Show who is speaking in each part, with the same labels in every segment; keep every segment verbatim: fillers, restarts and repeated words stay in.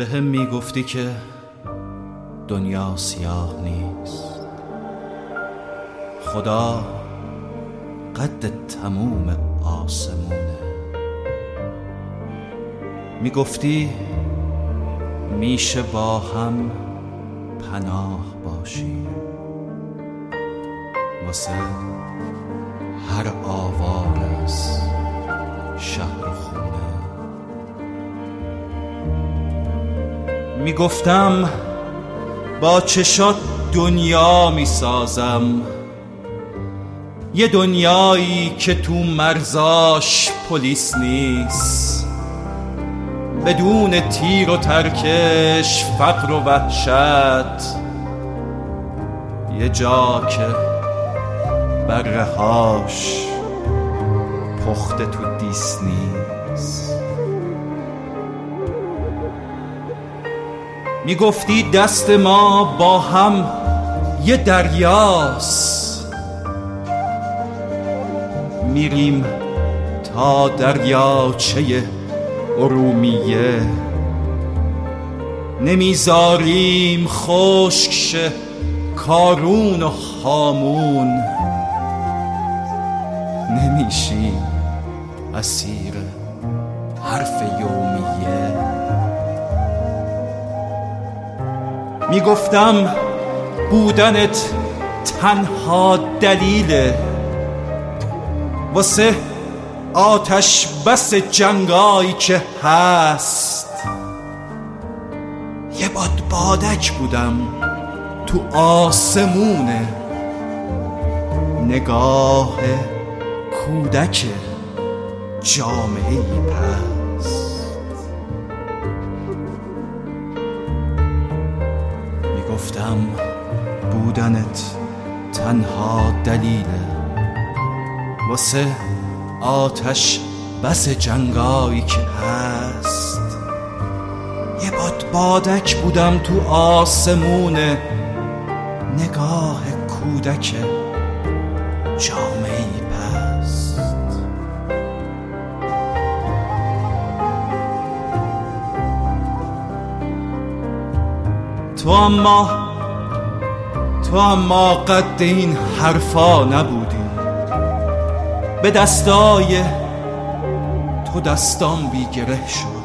Speaker 1: به هم می گفتی که دنیا سیاه نیست، خدا قد تموم آسمونه. می گفتی میشه با هم پناه باشی واسه هر آوار از شهر و خونه. می گفتم با چشات دنیا می سازم، یه دنیایی که تو مرزاش پلیس نیست، بدون تیر و ترکش، فقر و وحشت، یه جا که برهاش پخته تو دیس نیست. می گفتی دست ما با هم یه دریاست، میریم تا دریاچه ارومیه، نمیذاریم خشک شه کارون و هامون، نمیشیم اسیر حرف یومیه. میگفتم بودنت تنها دلیله واسه آتش بس جنگایی که هست. یه باد بادک بودم تو آسمونه، نگاه کودک جامعه پست. میگفتم بودنت تنها دلیله واسه آتش بس جنگایی که هست. یه باد بادک بودم تو آسمونه، نگاه کودک جامعه پست. تو اما تو اما قد این حرفا نبودی، به دستای تو دستام بی گره شد.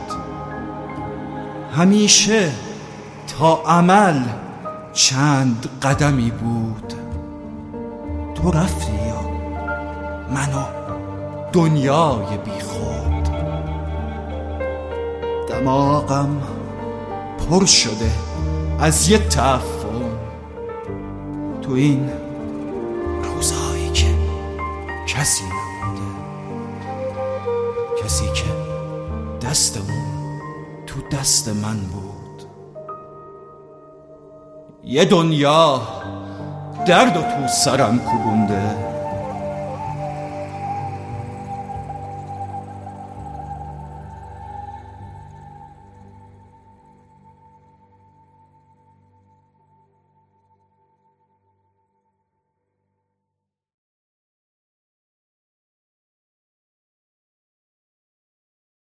Speaker 1: همیشه تا عمل چند قدمی بود، تو رفتی یا منو دنیای بی خود. دماغم پر شده از یه تعفن تو این روزایی که کسی نبوده، کسی که دست اون تو دست من بود. یه دنیا درد و تو سرم کوبونده،